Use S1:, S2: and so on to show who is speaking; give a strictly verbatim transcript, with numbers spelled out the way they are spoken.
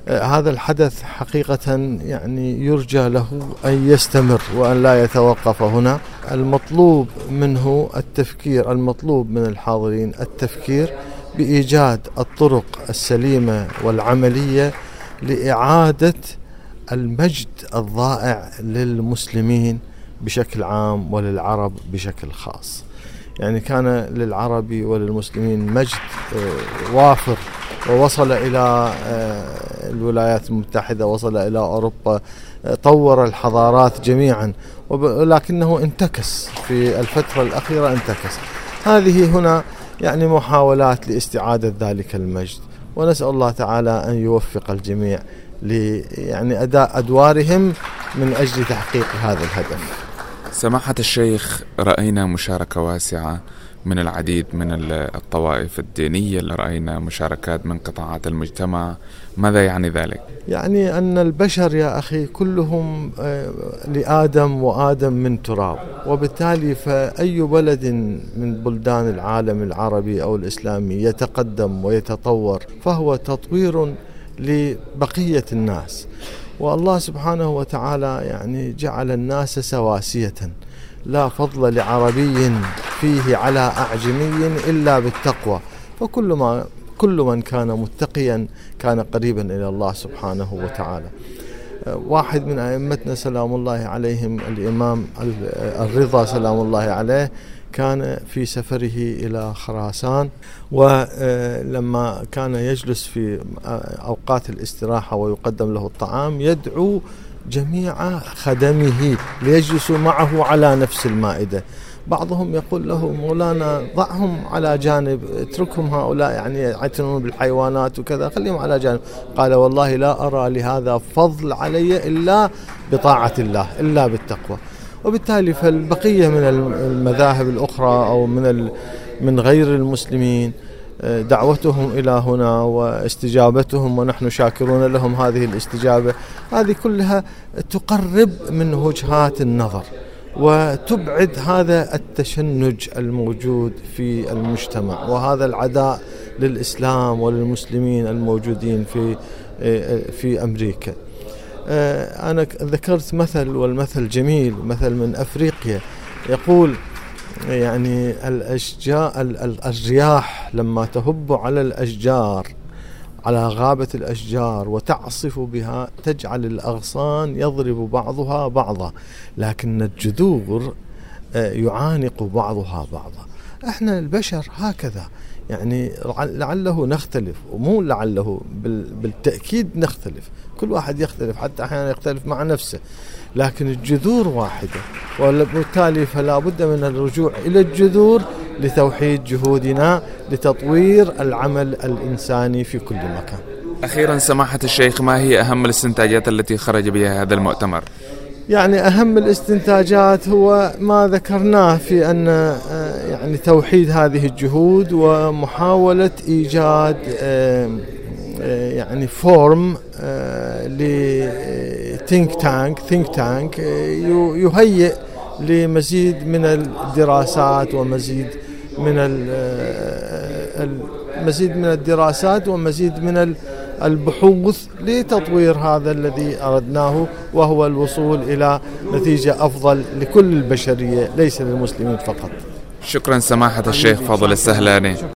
S1: هذا الحدث حقيقة يعني يرجى له أن يستمر وأن لا يتوقف هنا. المطلوب منه التفكير، المطلوب من الحاضرين التفكير بإيجاد الطرق السليمة والعملية لإعادة المجد الضائع للمسلمين بشكل عام وللعرب بشكل خاص. يعني كان للعرب وللمسلمين مجد وافر، ووصل إلى الولايات المتحدة، وصل إلى أوروبا، طور الحضارات جميعا، ولكنه انتكس في الفترة الأخيرة، انتكس. هذه هنا يعني محاولات لاستعادة ذلك المجد، ونسأل الله تعالى أن يوفق الجميع ل يعني أداء أدوارهم من أجل تحقيق هذا الهدف.
S2: سماحة الشيخ، رأينا مشاركة واسعة من العديد من الطوائف الدينية، اللي رأينا مشاركات من قطاعات المجتمع. ماذا يعني ذلك؟
S1: يعني أن البشر يا أخي كلهم لآدم، وآدم من تراب، وبالتالي فأي بلد من بلدان العالم العربي أو الإسلامي يتقدم ويتطور فهو تطوير لبقية الناس. والله سبحانه وتعالى يعني جعل الناس سواسية، لا فضل لعربي فيه على أعجمي إلا بالتقوى، فكل ما كل من كان متقيا كان قريبا إلى الله سبحانه وتعالى. واحد من أئمتنا سلام الله عليهم، الإمام الرضا سلام الله عليه، كان في سفره إلى خراسان، ولما كان يجلس في أوقات الاستراحة ويقدم له الطعام يدعو جميع خدمه ليجلسوا معه على نفس المائدة. بعضهم يقول له: مولانا ضعهم على جانب، اتركهم هؤلاء يعني يعتنون بالحيوانات وكذا، خليهم على جانب. قال: والله لا أرى لهذا فضل علي إلا بطاعة الله، إلا بالتقوى. وبالتالي فالبقية من المذاهب الأخرى أو من من غير المسلمين دعوتهم إلى هنا واستجابتهم، ونحن شاكرون لهم هذه الاستجابة، هذه كلها تقرب من وجهات النظر وتبعد هذا التشنج الموجود في المجتمع وهذا العداء للإسلام وللمسلمين الموجودين في في أمريكا. أنا ذكرت مثل، والمثل جميل، مثل من أفريقيا، يقول يعني الأشجار الرياح لما تهب على الأشجار، على غابة الأشجار وتعصف بها، تجعل الأغصان يضرب بعضها بعضا، لكن الجذور يعانق بعضها بعضا. احنا البشر هكذا، يعني لعله نختلف، ومو لعله، بالتأكيد نختلف، كل واحد يختلف، حتى أحيانا يختلف مع نفسه، لكن الجذور واحدة، وبالتالي فلا بد من الرجوع إلى الجذور لتوحيد جهودنا لتطوير العمل الإنساني في كل مكان.
S2: أخيرا سماحة الشيخ، ما هي أهم الاستنتاجات التي خرج بها هذا المؤتمر؟
S1: يعني أهم الاستنتاجات هو ما ذكرناه في أن يعني توحيد هذه الجهود ومحاولة إيجاد يعني فورم لثينك تانك ثينك تانك يهيئ لمزيد من الدراسات ومزيد من المزيد من الدراسات ومزيد من البحوث لتطوير هذا الذي أردناه، وهو الوصول إلى نتيجة أفضل لكل البشرية، ليس للمسلمين فقط.
S2: شكرا سماحة الشيخ فاضل السهلاني.